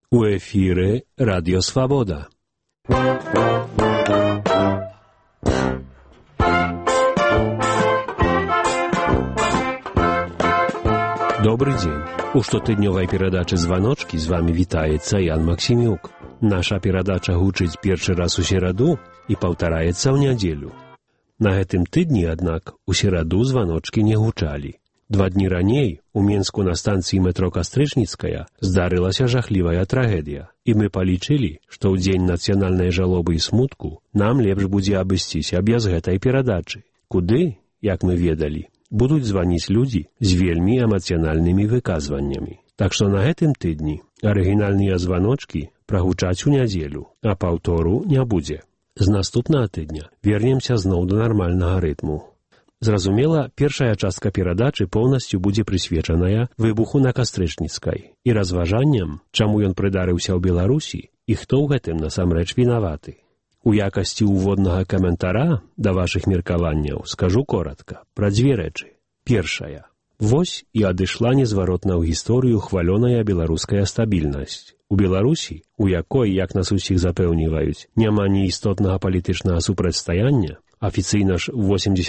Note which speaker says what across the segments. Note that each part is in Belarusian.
Speaker 1: У эфіры Радіо Свабода. Добрый дзень. У штотыднёвай перадачы «Званочкі» з вами вітаецца Ян Максімюк. Наша перадача гучыць першы раз у сераду і паўтараецца ў нядзелю. На гэтым тыдні, аднак, у сераду званочкі не гучалі. 2 дні раней у Менску на станцыі метро Кастрычніцкая здарылася жахлівая трагедыя, і мы палічылі, што ў дзень нацыянальнай жалобы і смутку нам лепш будзе абысціся без гэтай перадачы, куды, як мы ведалі, будуць званіць людзі з вельмі эмацыянальнымі выказваннямі. Так што на гэтым тыдні арыгінальныя званочкі прагучаць у нядзелю, а паўтору не будзе. З наступнага тыдня вернемся зноў да нармальнага рытму. Зразумела, першая частка перадачы поўнасцю будзе прысвечаная выбуху на Кастрычніцкай і разважанням, чаму ён прыдарыўся ў Беларусі і хто ў гэтым насамрэч вінаваты. У якасці ўводнага каментара да вашых меркаванняў скажу коратка пра 2 рэчы. Першая. Вось і адышла незваротна ў гісторыю хвалёная беларуская стабільнасць. У Беларусі, у якой, як нас усіх запэўніваюць, няма ні істотнага палітычнага супрацьстаяння, афіцыйна ж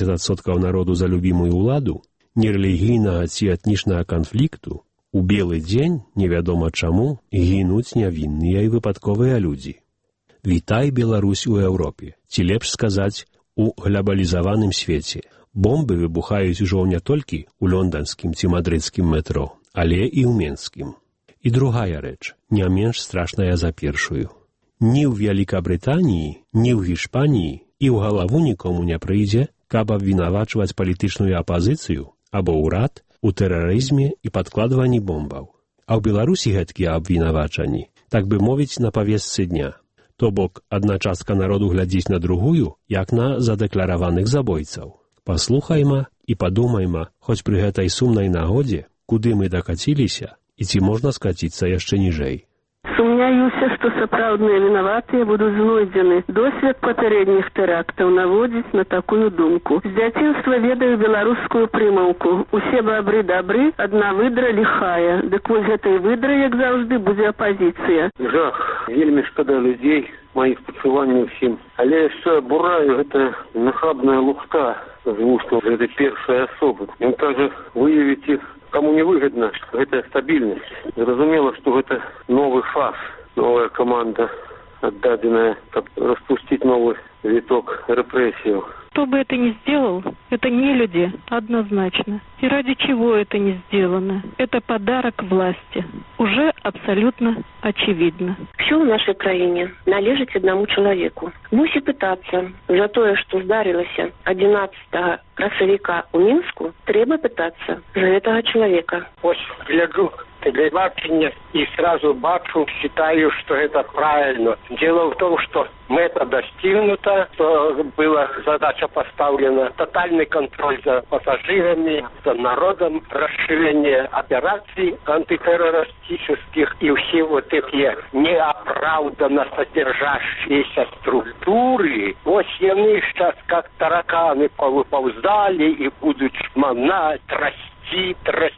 Speaker 1: 80% народу за любімую ўладу, нерэлігійнага ці этнічнага канфлікту, у белы дзень, невядома чаму, гінуць нявінныя і выпадковыя людзі. Вітай, Беларусь, у Еўропе, ці лепш сказаць, у глобалізаваным свеце. Бомбы выбухаюць ужо не толькі ў лонданскім ці мадрыдскім метро, але і ў менскім. І другая рэч, не менш страшная за першую. Ні ў Вялікабрытаніі, ні ў Гішпаніі і ў галаву нікому не прыйдзе, каб абвінавачваць палітычную апазіцыю або ўрад у тэрарызме і падкладванні бомбаў. А ў Беларусі гэткія абвінавачанні, так бы мовіць, на павестцы дня. То бок, адна частка народу глядзіць на другую, як на задэклараваных забойцаў. Паслухайма і падумайма, хоць пры гэтай сумнай нагодзе, куды мы дакаціліся і ці можна скаціцца яшчэ ніжэй.
Speaker 2: Сумняюся, што сапраўдныя вінаватыя будуць знойдзены. Досвед папярэдніх тэрактаў наводзіць на такую думку. З дзяцінства ведаю беларускую прымаўку. Усе бабры дабры, адна выдра ліхая. Дык вось гэтай выдрай, як заўжды, будзе апазіцыя.
Speaker 3: Жах, вельмі шкада людзей, маіх пачуванняў усім. Але яшчэ абураю гэта нахабная лухта з вустаў гэтай першай асобы. Ён кажа, выявіць іх каму не выгодна гэтая стабільнасць. Зразумела, што гэта новы фаз, новая команда отдаденная, каб распустить новый виток репрессий.
Speaker 4: Кто бы это ни сделал, это не люди, однозначно. И ради чего это не сделано? Это подарок власти. Уже абсолютно очевидно.
Speaker 5: Все в нашей краине належит одному человеку. Мусі пытаться за то, что здарилось 11 красавіка у Минску, треба пытаться за этого человека.
Speaker 6: Вот гляжу телевидение и сразу бачу, считаю, что это правильно. Дело в том, что мета достигнута, что была задача поставлена, тотальный контроль за пассажирами, за народом, расширение операций антитеррористических и все вот эти неоправданно содержащиеся структуры. Вот они сейчас как тараканы повыползали и будут шмонать, расти.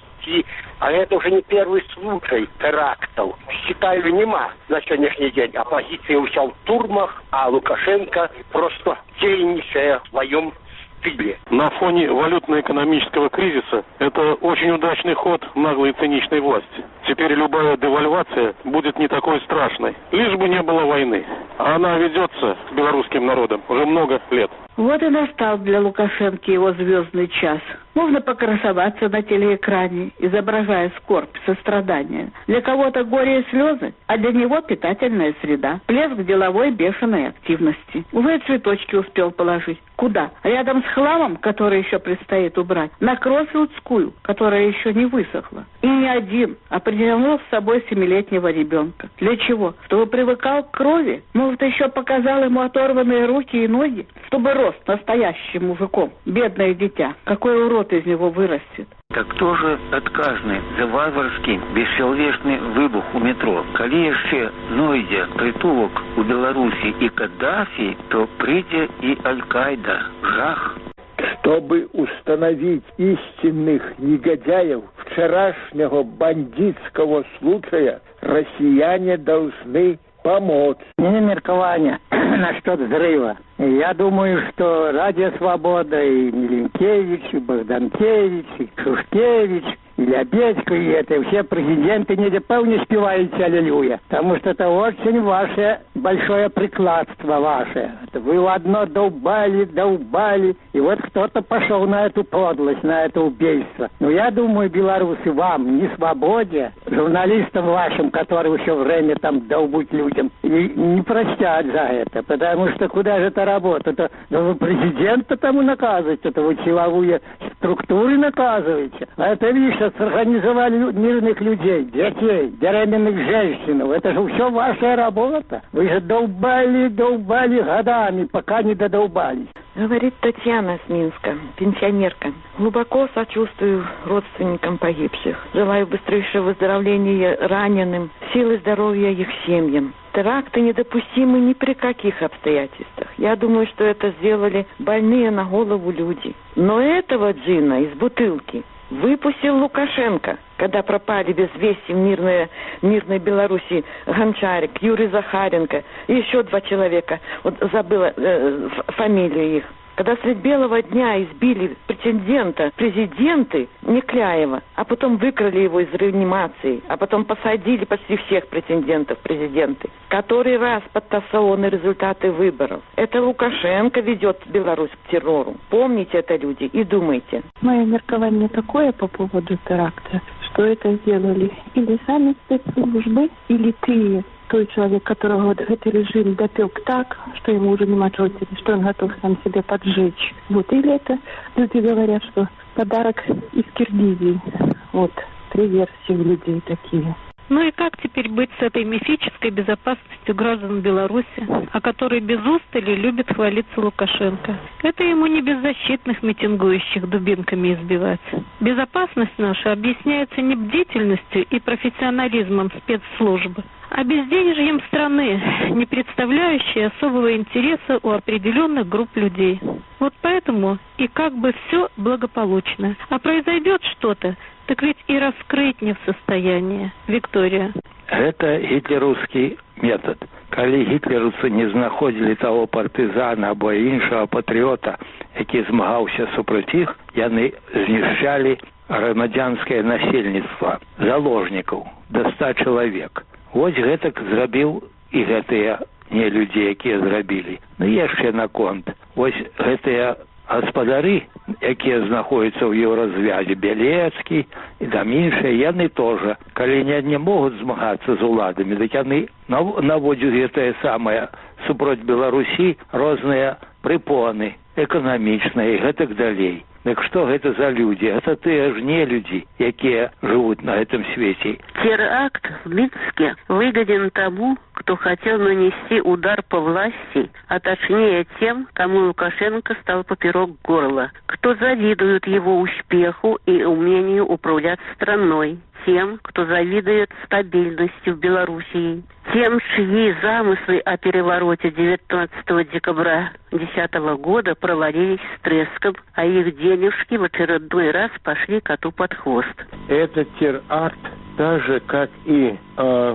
Speaker 6: А это уже не первый случай терактов. Считаю, нема на сегодняшний день. Оппозиция вся в турмах, а Лукашенко просто дельнейшая в своем стиле.
Speaker 7: На фоне валютно-экономического кризиса это очень удачный ход наглой и циничной власти. Теперь любая девальвация будет не такой страшной, лишь бы не было войны. А она ведется с белорусским народом уже много лет.
Speaker 2: Вот и настал для Лукашенко его звездный час. Можно покрасоваться на телеэкране, изображая скорбь, сострадание. Для кого-то горе и слезы, а для него питательная среда. Плеск деловой бешеной активности. Уже цветочки успел положить. Куда? Рядом с хламом, который еще предстоит убрать. На Кросфилдскую, которая еще не высохла. И не один, а притянул с собой 7-летнего ребенка. Для чего? Чтобы привыкал к крови? Может, еще показал ему оторванные руки и ноги? Чтобы рос настоящим мужиком. Бедное дитя. Какой урод из него вырастет.
Speaker 8: Так кто же адказны за варварскі бесчалавечны выбух у метро? Калі яшчэ знойдзе прытулак у Беларусі і Каддафі, то прыйдзе і Аль-Каида. Жах.
Speaker 9: Чтобы установить истинных негодяев, в вчерашнего бандитского случая россияне должны помочь.
Speaker 10: Не меркование насчет взрыва. Я думаю, что Радио Свобода и Миленкевич, и Богданкевич, и Шушкевич, и Лябедько, и это все президенты не полностью спеваете «Аллилуйя». Потому что это очень ваше большое прикладство ваше. Вы в одно долбали, и вот кто-то пошел на эту подлость, на это убийство. Но я думаю, белорусы, вам, не свободе, журналистам вашим, которые все время там долбут людям, и не простят за это. Потому что куда же это работа? Это вы президента тому наказываете, это вы силовые структуры наказываете. А это, видишь, организовали мирных людей, детей, беременных женщин. Это же все ваша работа. Вы же долбали годами, пока не додолбались.
Speaker 11: Говорит Татьяна с Минска, пенсионерка. Глубоко сочувствую родственникам погибших. Желаю быстрейшего выздоровления раненым, силы здоровья их семьям. Теракты недопустимы ни при каких обстоятельствах. Я думаю, что это сделали больные на голову люди. Но этого джина из бутылки выпустил Лукашенко, когда пропали без вести в мирной Беларуси Гончарик, Юрий Захаренко и еще 2 человека. Вот забыла фамилию их. Когда средь белого дня избили президенты Некляева, а потом выкрали его из реанимации, а потом посадили почти всех претендентов в президенты. Который раз подтасованы результаты выборов. Это Лукашенко ведет Беларусь к террору. Помните это, люди, и думайте.
Speaker 4: Мое меркование такое по поводу теракта, что это сделали или сами спецслужбы, или ты, той человек, которого вот этот режим допек так, что ему уже нема чего терять, что он готов сам себя поджечь. Вот, или это люди говорят, что подарок из Киргизии. Вот, 3 версии у людей такие.
Speaker 12: Ну и как теперь быть с этой мифической безопасностью граждан Беларуси, о которой без устали любит хвалиться Лукашенко? Это ему не беззащитных митингующих дубинками избивать. Безопасность наша объясняется не бдительностью и профессионализмом спецслужб, а безденежьем страны, не представляющей особого интереса у определенных групп людей. Вот поэтому и как бы все благополучно. А произойдет что-то, так ведь и раскрыть не в состоянии. Виктория.
Speaker 8: Это гітлераўскі метод. Калі гітлераўцы не знаходзілі таго партызана або іншага патрыёта, які змагаўся супраць іх, яны знішчалі грамадзянскае насельніцтва, заложнікаў, до 100 чалавек. Вось гэтак зрабіў і гэтыя не людзі, якія зрабілі. Ну яшчэ наконт. Вось гэтыя гаспадары, якія знаходзяцца ў еўразвязе, Бялецкі і там іншыя, яны тоже, калі не могуць змагацца з уладамі, дык яны наводзяць гэтае самае супроць Беларусі розныя прыпоны эканамічныя і гэтак далей. Так что это за люди? Это те же не люди, якія живут на этом свете.
Speaker 5: Теракт в Минске выгоден тому, кто хотел нанести удар по власти, а точнее тем, кому Лукашенко стал поперек горла, кто завидует его успеху и умению управлять страной, тем, кто завидует стабильности в Белоруссии, тем, чьи замыслы о перевороте 19 декабря 2010 года провалились с треском, а их денежки в очередной раз пошли коту под хвост.
Speaker 9: Этот теракт, так же, как и в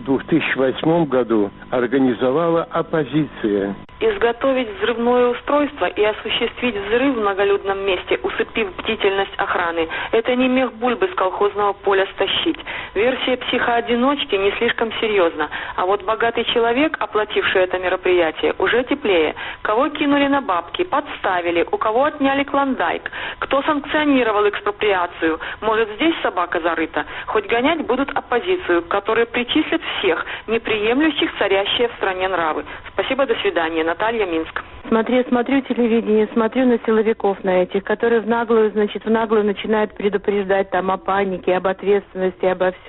Speaker 9: 2008 году, организовала оппозиция.
Speaker 4: Изготовить взрывное устройство и осуществить взрыв в многолюдном месте, усыпив бдительность охраны, это не мех бульбы с колхозного поля стащить. Версия психоодиночки не слишком серьезна, а вот богатый человек, оплативший это мероприятие, уже теплее. Кого кинули на бабки, подставили, у кого отняли клондайк, кто санкционировал экспроприацию, может здесь собака зарыта, хоть гонять будут оппозицию, которые причислят всех, не приемлющих царящие в стране нравы. Спасибо, до свидания. Наталья, Минск.
Speaker 11: Смотрю телевидение, смотрю на силовиков на этих, которые в наглую начинают предупреждать там о панике, об ответственности, обо всем. И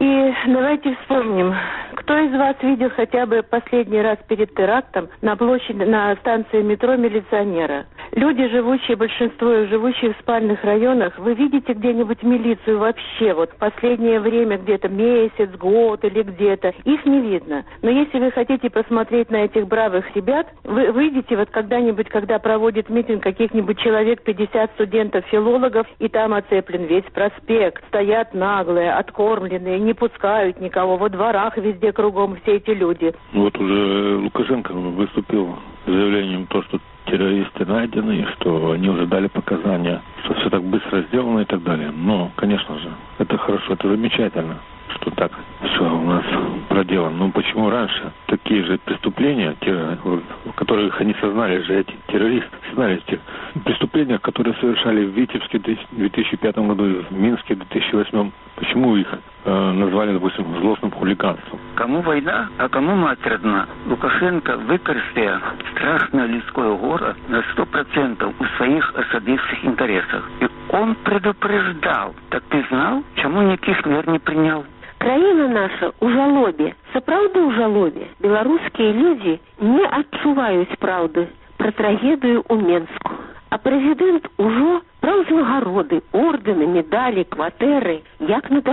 Speaker 11: И давайте вспомним, кто из вас видел хотя бы последний раз перед терактом на площади, на станции метро милиционера? Люди, большинство живущие в спальных районах, вы видите где-нибудь милицию вообще? Вот последнее время, где-то месяц, год или где-то, их не видно. Но если вы хотите посмотреть на этих бравых ребят, вы выйдете вот когда-нибудь, когда проводит митинг каких-нибудь человек 50 студентов-филологов, и там оцеплен весь проспект, стоят наглые, откормленные, не пускают никого, во дворах везде кругом все эти люди.
Speaker 8: Вот уже Лукашенко выступил с заявлением, что террористы найдены, что они уже дали показания, что все так быстро сделано и так далее. Но, конечно же, это хорошо, это замечательно, что так все у нас проделано. Но почему раньше такие же преступления, в которых они сознали же, эти террористы, сознали эти преступления, которые совершали в Витебске в 2005 году и в Минске в 2008, почему их назвали, допустим, злостным хулиганством?
Speaker 13: Кому война, а кому мать родна? Лукашенко використає страшное людское горе на 100% у своих особистых интересах. И он предупреждал. Так ты знал, чему никаких мер не принял?
Speaker 5: Краіна наша у жалобе, сапраўды у жалобе. Беларускія людзі не адчуваюць праўды пра трагедыю ў Менску. А прэзідэнт ужо браў узнагароды, ордэны, медалі, кватэры, як на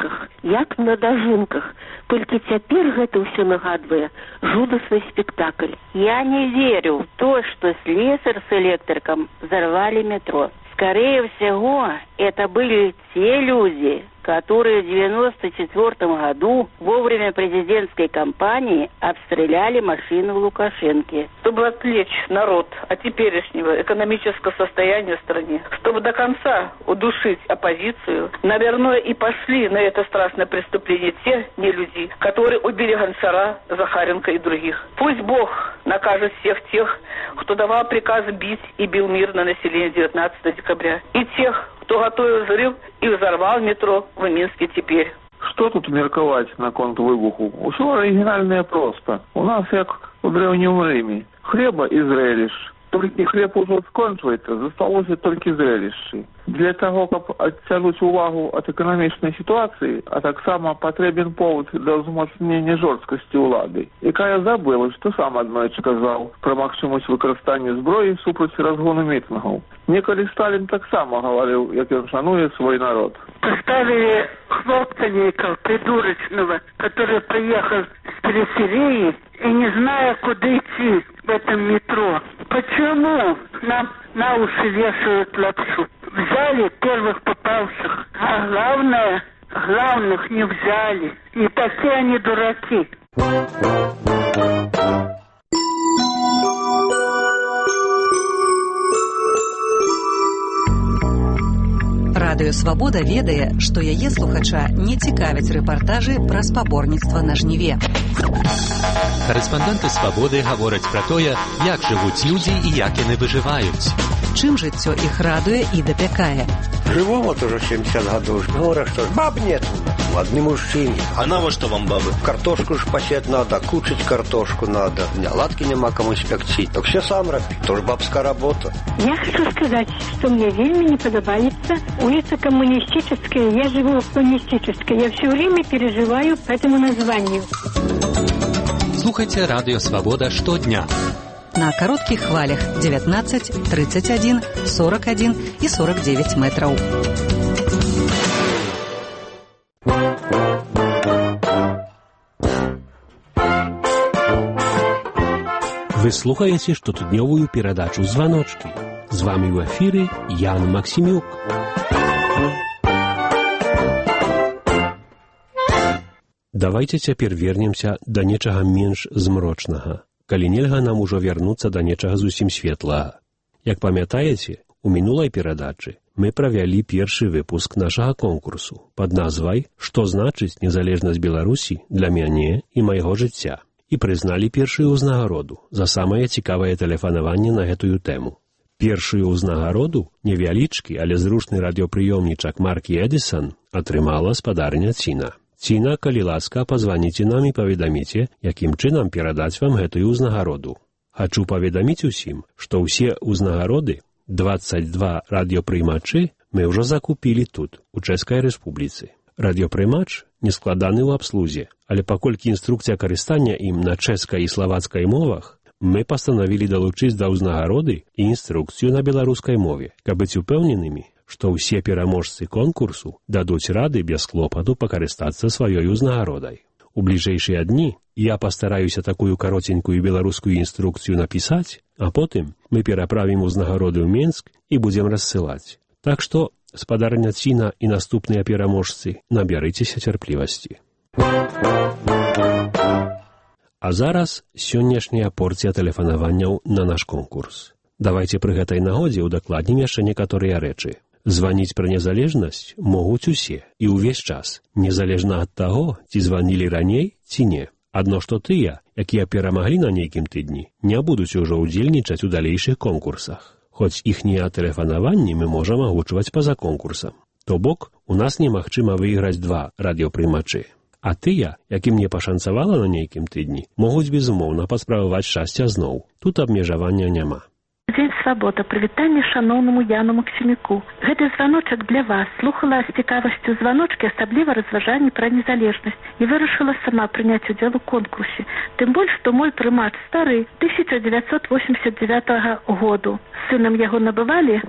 Speaker 5: дажынках. Толькі цяпер гэта ўсё нагадвае жудасны спектакль.
Speaker 14: Я не верю в то, что слесарь с электриком взорвали метро. Скорее всего, это были те люди, которые в 1994 году во время президентской кампании обстреляли машину в Лукашенке.
Speaker 4: Чтобы отвлечь народ от теперешнего экономического состояния в стране, чтобы до конца удушить оппозицию, наверное, и пошли на это страшное преступление те нелюди, которые убили Гончара, Захаренко и других. Пусть Бог накажет всех тех, кто давал приказ бить и бил мирное население 19 декабря, и тех, кто готовил взрыв и взорвал метро в Минске теперь.
Speaker 15: Что тут мерковать на конт выбуху? Усё оригинальное просто. У нас, як у древнем Риме, хлеба и зрелищ. Толькі хлеб ужо скончваецца, засталося толькі зрелішчы. Для того, каб адцягнуць увагу ад эканамічнай сітуацыі, а таксама патрэбен повод для ўзмацнення жорсткасці ўлады, якая забыла, што сам аднойчы казаў пра магчымасць выкарыстання зброі супраць разгону мітынгаў. Некалі Сталін таксама гаварыў, як ён шануе свой народ.
Speaker 5: Поставили хлопца некого придурочного, который приехал с периферии и не зная, куда идти в этом метро. Почему нам на уши вешают лапшу? Взяли первых попавших, а главных не взяли. И такие они дураки.
Speaker 16: Радыё «Свабода» ведае, што яе слухача не цікавяць рэпартажы пра спаборніцтва на жніве.
Speaker 17: Корэспандэнты «Свабоды» гавораць пра тое, як жывуць людзі і як яны выжываюць.
Speaker 16: Чым жыццё іх радуе і дапякае.
Speaker 18: Живу вот уже 70 годов. Говорят, что баб нет. Одни мужчины.
Speaker 19: А навошта вам бабы?
Speaker 18: Картошку ж посеять надо, кушать картошку надо. Оладки нема кому испекти. Так все сам робить. Тоже бабская работа.
Speaker 20: Я хочу сказать, что мне вельми не подобается улица Коммунистическая. Я живу в Коммунистической. Я все время переживаю по этому названию.
Speaker 17: Слухайте радио «Свобода» штодня.
Speaker 16: На коротких хвалях 19, 31, 41 и 49 метров.
Speaker 1: Вы слухаете штотыднёвую перадачу «Звоночки». З вами в эфире Ян Максимюк. Давайте цяпер вернемся да нечага менш змрочнага. Калі нельга нам ужо вярнуцца да нечага зусім светлага. Як памятаеце, у мінулай перадачы мы правялі першы выпуск нашага конкурсу пад назвай «Што значыць незалежнасць Беларусі для мяне і майго жыцця» і прызналі першую ўзнагароду за самае цікавае тэлефанаванне на гэтую тэму. Першую ўзнагароду, невялічкі, але зручны радыёпрыёмнічак маркі Эдисон атрымала спадарня Ціна. Ціна, калі ласка, пазваніце нам і паведаміце, якім чынам перадаць вам гэтую ўзнагароду. Хачу паведаміць усім, што ўсе ўзнагароды, 22 радыёпрыймачы, мы ўжо закупілі тут, у Чэшскай Рэспубліцы. Радыёпрыймач нескладаны ў абслузе, але паколькі інструкцыя карыстання ім на чэшскай і славацкай мовах, мы пастанавілі далучыць да ўзнагароды і інструкцыю на беларускай мове, каб быць упэўненымі, што ўсе пераможцы конкурсу дадуць рады без клопату пакарыстацца сваёй узнагародай. У бліжэйшыя дні я пастараюся такую каротенькую беларускую інструкцыю напісаць, а потым мы пераправім узнагароды ў Менск і будзем рассылаць. Так што, спадарня Ціна і наступныя пераможцы, набярыцеся цярплівасці. А зараз сённяшняя порцыя тэлефанаванняў на наш конкурс. Давайце пры гэтай нагодзе удакладнім яшчэ некаторыя рэчы. Званіць пра незалежнасць могуць усе і ўвесь час, незалежна ад таго, ці званілі раней, ці не. Адно што тыя, якія перамаглі на нейкім тыдні, не будуць ужо ўдзельнічаць у далейшых конкурсах. Хоць іхнія тэлефанаванні мы можам агучваць па-за конкурсам. То бок, у нас немагчыма выйграць 2 радыёпрымачы. А тыя, якім не пашанцавала на нейкім тыдні, могуць безумоўна паспрабаваць шчасця зноў. Тут абмежавання няма.
Speaker 12: Дзень свабода, прывітанне шаноўнаму Яну Максімюку. Гэты званочак для вас. Слухала з цікавасцю званочкі, асабліва разважанні пра незалежнасць і вырашыла сама прыняць удзел у конкурсе. Тым больш, што мой прымач стары 1989 году. Сынам яго набывалі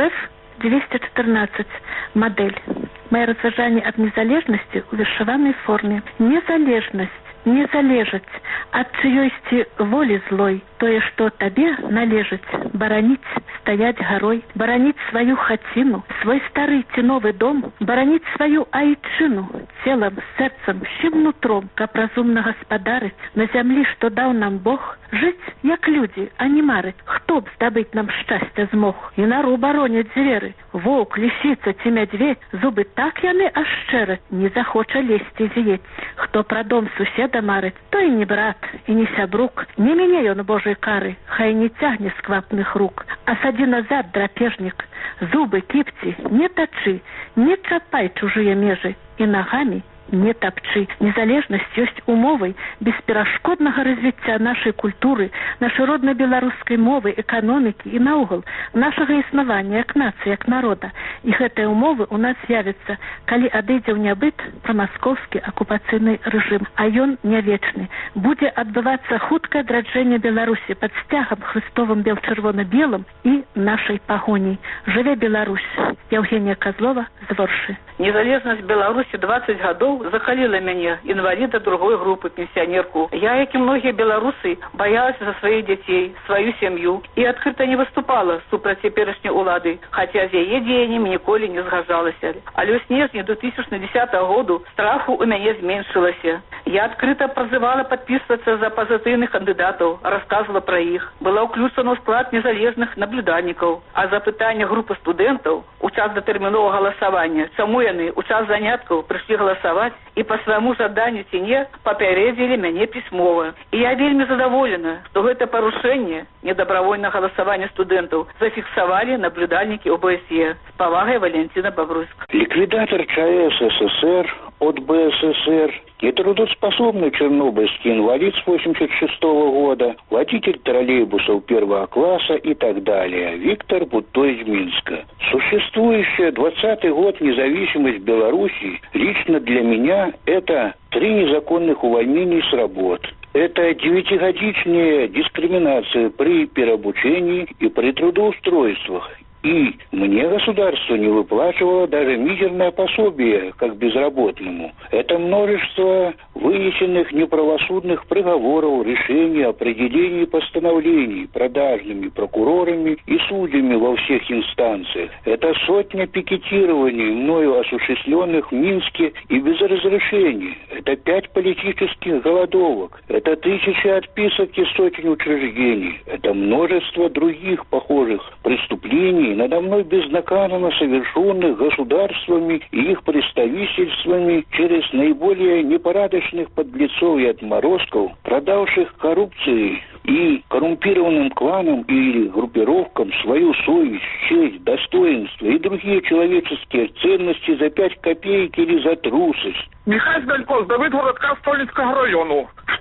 Speaker 12: ВФ-214 модель. Мае разважанні ад незалежнасці ў вершаванай форме. Незалежнасць не залежаць ад чыёйсьці волі злой. Тое, што табе належыць, бараніць, стаяць гарой, бараніць сваю хаціну, свой стары ці новы дом, бараніць сваю айчыну, целам, сэрцам, всім нутром, каб разумна гаспадарыць на зямлі, што даў нам Бог, жыць як людзі, а не марыць. Хто б здабыць нам шчасця змог? І нару бароняць зверы, воўк, лісіца ці мядзведь, зубы так яны аж шчэраць, не захоча лезці з'ець. Хто пра дом суседа марыць, той не брат і не сябрук, не мяне ён Божай кары, хай не цягне сквапных рук. А садзі назад, драпежнік, зубы, кіпці, не тачы, не чапай чужыя межы і нагамі не тапчы. Незалежнасць ёсць умовай бесперашкоднага развіцця нашай культуры, нашай роднай беларускай мовы, эканомікі і наогул нашага існавання як нацыі, як народа. І гэтыя умовы ў нас з'явяцца, калі адыдзе ў нябыт прамаскоўскі акупацыйны рэжым, а ён не вечны. Будзе адбывацца хуткае адраджэнне Беларусі пад сцягам Хрыстовым бел-чырвона-белым і нашай пагоняй. Жыве Беларусь! Евгения Козлова з Воршы.
Speaker 4: Незалежнасць Беларусі 20 гадоў закаліла мяне, інваліда другой групы, пенсіянерку. Я, як і многія беларусы, баялася за сваіх дзяцей, сваю сям'ю і адкрыта не выступала супраць цяперашняй улады, хаця з яе дзеяннямі ніколі не згаджалася. Але ў снежні 2010 году страху ў мяне зменшылася. Я адкрыта прызывала падпісвацца за пазітыўных кандыдатаў, расказвала пра іх, была ўключана ў склад незалежных наблюдальнікаў. А запытанне групы студэнтаў у час датэрміновага галасавання, чаму яны у час заняткаў прыйшлі галасаваць і па свайму жаданню ці не, папярэдзілі мяне пісьмова. І я вельмі задаволена, што гэта парушэнне недабравольнага галасавання студэнтаў зафіксавалі наблюдальнікі ОБСЕ. З павагай, Валентина Бобруйск.
Speaker 19: Ликвидатор ЧАЭС СССР от БССР, нетрудоспособный чернобыльский инвалид с 1986 года, водитель троллейбусов первого класса и так далее. Виктор Будто из Минска. Существующая 20-й год независимость Беларуси лично для меня это 3 незаконных увольнений с работ. Это 9-годичная дискриминация при переобучении и при трудоустройствах. И мне государство не выплачивало даже мизерное пособие, как безработному. Это множество вынесенных неправосудных приговоров, решений, определений и постановлений продажными прокурорами и судьями во всех инстанциях. Это сотня пикетирований, мною осуществленных в Минске и без разрешения. Это 5 политических голодовок. Это 1000 отписок и сотен учреждений. Это множество других похожих преступлений, надо мной безнаказанно совершенных государствами и их представительствами через наиболее непорядочных подлецов и отморозков, продавших коррупции и коррумпированным кланам или группировкам свою совесть, честь, достоинство и другие человеческие ценности за 5 копеек или за трусость.
Speaker 21: Михайло Дальков, Давид городка Стольницького району. Что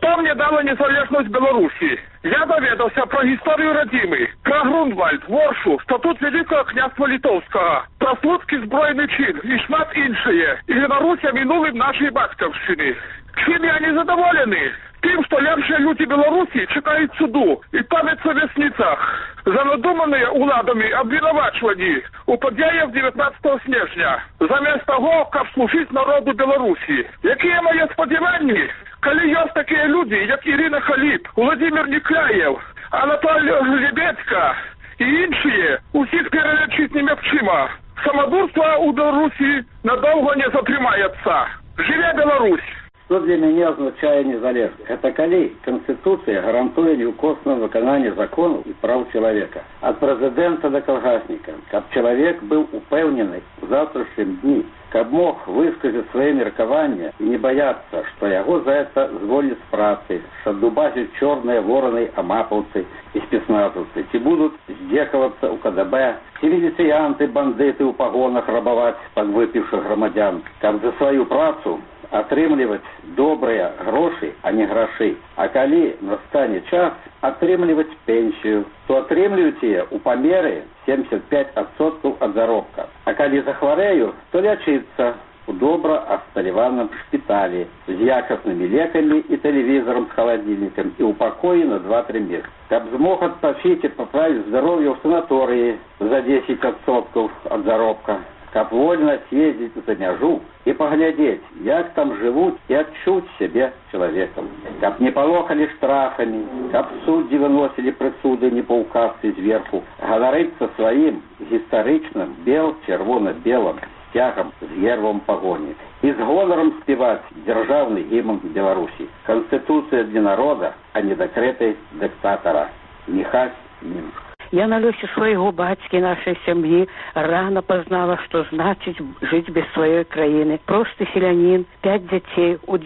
Speaker 21: Что мне дала незалежность Беларуси? Я доведался про историю родимы, про Грунвальд, Воршу, статут Великого княства Литовского, про Слуцкий збройный чин и шмат іншие. И Беларусь минулым нашей батьковщины. Чим я не задоволений? Тим, что лепшие люди Беларуси чекают суду и памятся в весницах за надуманные уладами обвинувачивания у подяев 19 снежня, замест того, как служить народу Беларуси. Какие мои сподівання, коли есть такие люди, как Ирина Халип, Владимир Никляев, Анатолий Лебедько и іншие, усіх перелечить не мягчимо. Самодурство у Беларуси надолго не затримается. Живе Беларусь!
Speaker 22: Что для меня означает незалежность? Это коли Конституция гарантует неукосное выполнение законов и прав человека. От президента до колгасника. Как человек был упевненный в завтрашнем дне. Как мог высказать свои меркования и не бояться, что его за это зволят с працы, что дубасят черные вороны, амаповцы и спецназовцы. Те будут здекаваться у КДБ, милицианты, бандиты у погонах рабовать подвыпивших громадян. Как за свою працу атрымліваць добрыя грошы, а не грашы. А калі настане час атрымліваць пенсію, то атрымліваць яе ў памеры 75% ад заробка. А калі захварэю, то лячыцца у добра абсталяваным шпіталі з якаснымі лекамі і тэлевізорам з халадзільнікам і ў пакоі на 2-3 месяцы. Каб змог адпачыць і паправіць здароўе ў санаторыі за 10% ад заробка. Каб вольно съездить за мяжу и поглядеть, як там живут и отчуть себе человеком. Каб не полохали штрафами, каб судьи выносили присуды не по указке сверху, говориться своим историчным бел-червоно-белым стягом с гербом погони. И с гонором спевать державный гимн Беларуси. Конституция для народа, а не декреты диктатора. Михась, Минск.
Speaker 5: Я на лёсе своего батьки, нашей семьи, рано познала, что значит жить без своей краины. Просто селянин, 5 детей. У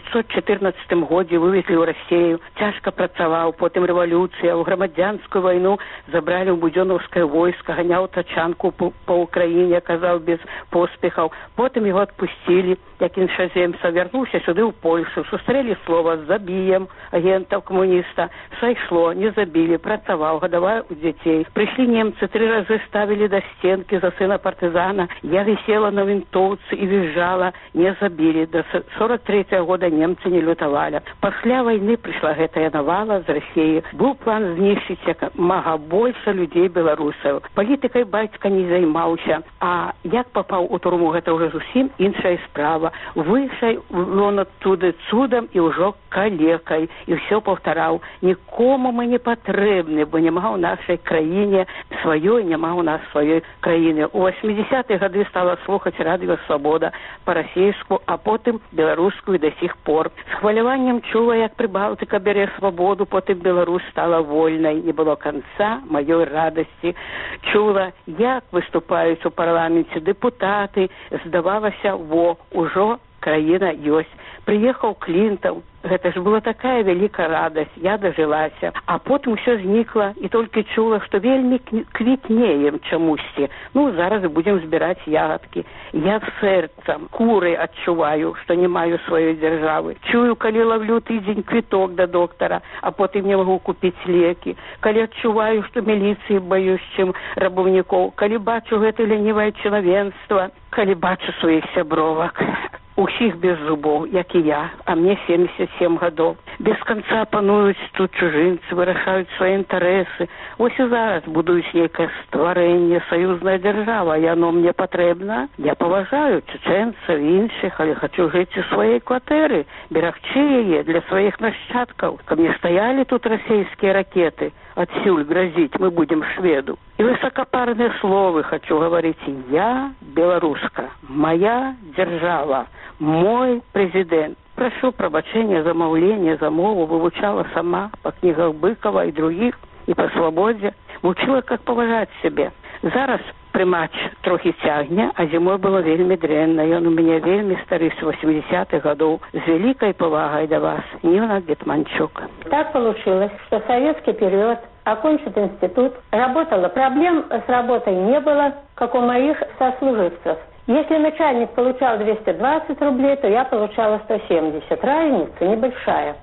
Speaker 5: 914 году вывезли в Россию. Тяжко працавал, потом революция. В громадянскую войну забрали в Будённовское войско, гонял тачанку по Украине, оказал без поспехов. Потом его отпустили, як іншаземца. Вернулся сюда в Польшу. Сустрели слово «забием» агентов коммуниста. Сошло, не забили, працавал, годовая у детей. Пришли немцы, 3 раза ставили до стенки за сына партизана. Я висела на винтовце и визжала, не забили. До 43-го года немцы не лютовали. После войны пришла гэтая навала з России. Был план знищить як мага больше людей белорусов. Политикой батька не займаўся. А як попал у турму, гэта уже зусім іншая справа. Вышел он оттуда чудом и уже калекой. И все повторял. Никому мы не потребны, бо нема у нашей краине своей, нема у нас своей краины. У 80-х годы стала слухать радио «Свобода» по-российску, а потом белорусскую до сих пор. С хвалеванием чула, як Прибалтика бере свободу, потом Беларусь стала вольной. Не было конца моей радости. Чула, як выступают у парламенте депутаты, здавалася, уже краина есть. Приехал Клинтон. Это ж была такая великая радость. Я дожилася. А потом все зникло. И только чула, что вельми квітнеем чомусь. Ну, зараз будем збирать ягодки. Я сердцем, куры отчуваю, что не маю своей державы. Чую, коли ловлю тыдзень квиток до доктора, а потом не могу купить леки. Коли отчуваю, что милиции боюсь, чем рабовников. Коли бачу это ленивое человенство. Коли бачу своих сябровок. Усіх без зубов, як і я, а мне 77 годов. Без конца панують тут чужинці, вирішають свої інтереси. Ось і зараз будують якесь створення, союзна держава, і воно мені потрібно. Я поважаю чеченців і інших, але хочу жити у своїй квартирі, берегчи її для своїх нащадків. Ко мне стояли тут російські ракети, отсюль грозить, мы будем шведу. И высокопарные слова хочу говорить. Я белоруска, моя держава, мой президент. Прошу пробачения, замовления, замову вывучала сама по книгах Быкова и других, и по свободе. Учила, как поважать себе. Зараз прымач трохи тягне, а зимой было вельми дрэнна. Ён у меня вельми стары с 80-х годов. С великой повагой до вас, Нина Гетманчук.
Speaker 20: Так получилось, что в советский период окончит институт, работала. Проблем с работой не было, как у моих сослуживцев. Если начальник получал 220 рублей, то я получала 170. Разница небольшая.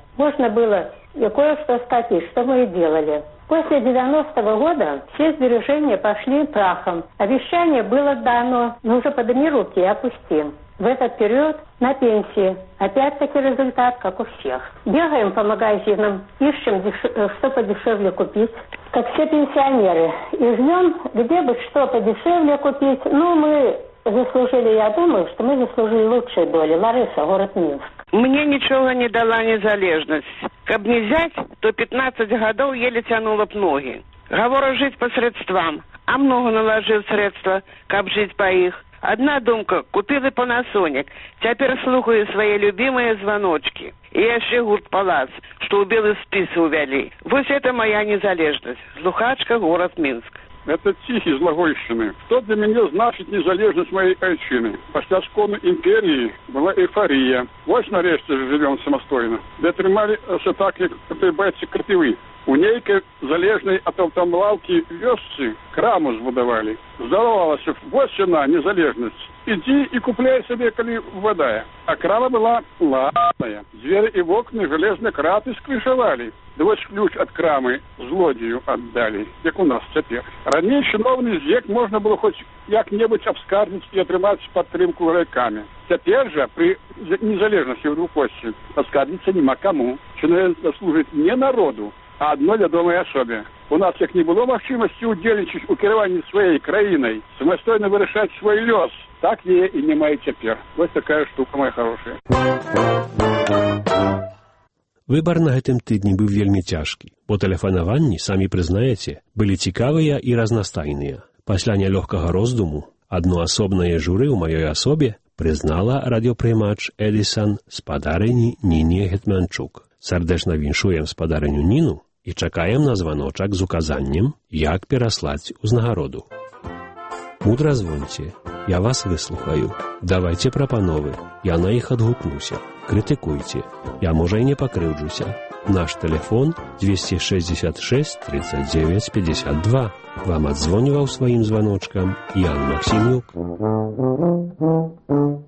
Speaker 20: можно было и кое-что скопить, что мы и делали. После 90-го года все сбережения пошли прахом. Обещание было дано, но уже подними руки и опусти. В этот период на пенсии. Опять-таки результат, как у всех. Бегаем по магазинам, ищем, что подешевле купить, как все пенсионеры. И ждем, где бы что подешевле купить. Ну, мы заслужили, я думаю, что мы заслужили лучшей доли. Лариса, город Минск.
Speaker 5: Мне ничего не дала незалежность. Каб не взять, то 15 годов еле тянула б ноги. Говорю, жить по средствам. А много наложил средства, каб жить по их. Одна думка, купили Panasonic. Теперь слухаю свои любимые звоночки. И еще гурт палац, что у белых списы увели. Вот это моя незалежность. Слухачка, город Минск.
Speaker 3: Это Тихий з Лагойщины. Что для меня значит незалежность моей отчины? После скону империи была эйфория. Вот нарешті живем самостойно. Де тримали все так, як бойці крапивы. У нейкой залежной от автомлавки вёсцы краму збудовали. Здоровалася, вот цена, незалежность. Иди и купляй себе, коли вода. А крама была ладная. Звери и окна железные краты скрышевали. Да вот ключ от крамы злодею отдали, як у нас теперь. Ранее чиновный зек можно было хоть як-небудь обскаржить и отрывать подтримку райками. Теперь же при незалежности в двухости обскаржиться нема кому. Чиновник служит не народу, а одной вядомой особе. У нас як не было махчимости удзельнічаць у кіраванні своей краиной, самостойно вырашать свой лёс. Так я и не маю теперь. Вот такая штука, моя хорошая.
Speaker 1: Выбар на гэтым тыдні быў вельмі цяжкі, бо тэлефанаванні, самі прызнаеце, былі цікавыя і разнастайныя. Пасля нялёгкага роздуму адно асобнае журы ў маёй асобе прызнала радыёпрымач Эдисон спадарыні Ніне Гетманчук. Сардэчна віншуем спадарыню Ніну і чакаем на званочак з указаннем, як пераслаць узнагароду. Мудра звоньце, я вас выслухаю. Давайте прапановы, я на іх адгукнуся. Крытыкуйце, я, можа, і не пакрыўджуся. Наш тэлефон 266 39 52. Вам адзвоніваў сваім званочкам Ян Максімюк.